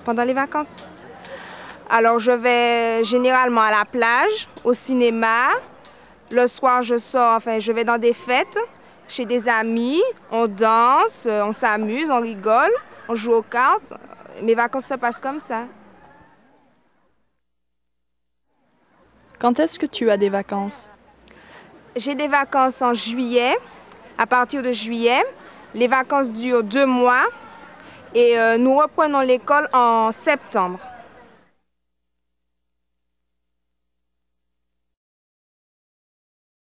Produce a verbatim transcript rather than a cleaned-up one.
pendant les vacances? Alors, je vais généralement à la plage, au cinéma. Le soir, je sors, enfin, je vais dans des fêtes, chez des amis. On danse, on s'amuse, on rigole, on joue aux cartes. Mes vacances se passent comme ça. Quand est-ce que tu as des vacances? J'ai des vacances en juillet, à partir de juillet. Les vacances durent deux mois et euh, nous reprenons l'école en septembre.